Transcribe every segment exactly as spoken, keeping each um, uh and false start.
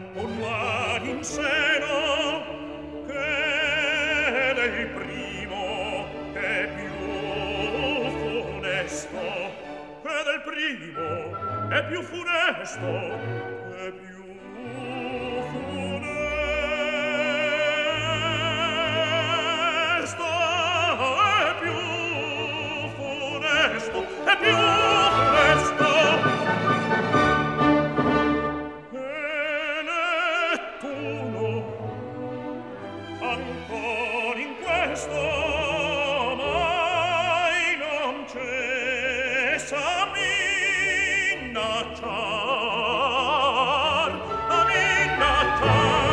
un mar in seno che del primo è più funesto, che del primo è più funesto, è più funesto, è più funesto, è più funesto. Ancor in questo mai non cessa minacciar, a minacciar,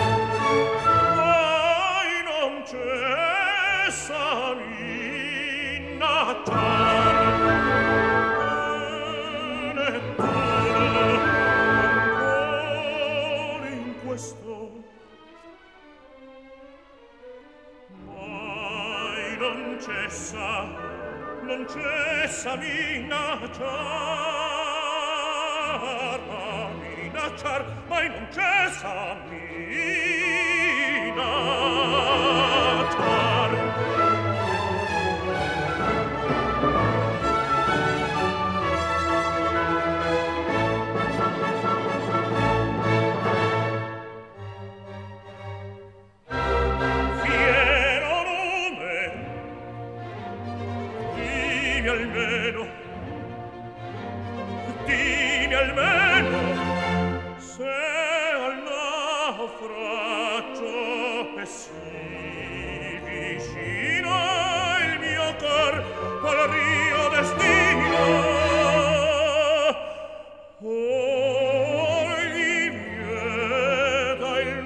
mai non cessa minacciar. Nettuno, ancor in questo non cessa, non cessa minacciar, a minacciar, mai non cessa minacciar. Almeno, dimmi almeno se al naufragio è sì vicino il mio cor al rio destino. Oh, gli vieta il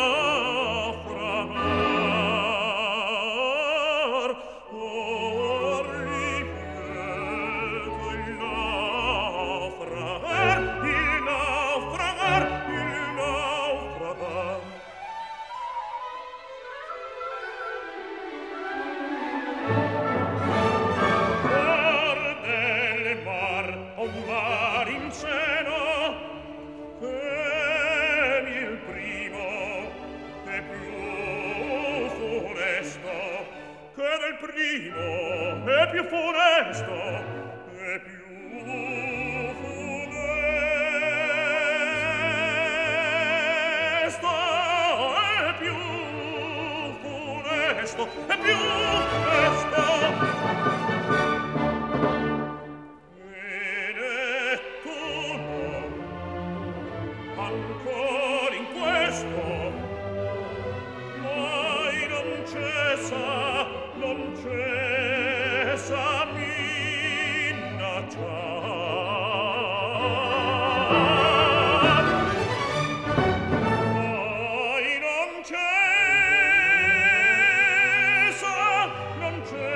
naufragar, oh, gli il naufragar, il naufragar, il naufragar. Cor del mar, un mar in seno, che il primo è più funesto, che del primo è più funesto, è più funesto, è più funesto, è più funesto. E Nettuno, ancor in questo, mai non cessa, non cessa minacciar, mai non cessa, non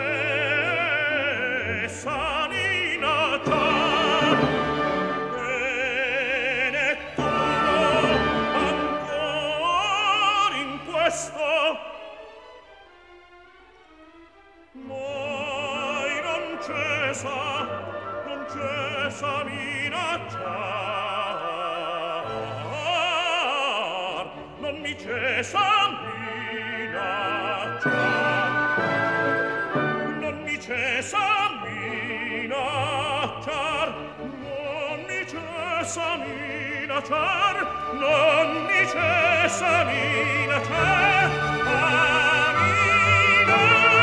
cessa minacciar. E Nettuno, ancor in questo, mai non cessa, non cessa minacciar, non mi cessa minacciar, non mi cessa minacciar, non mi cessa minacciar, non mi cessa minacciar, a minacciar.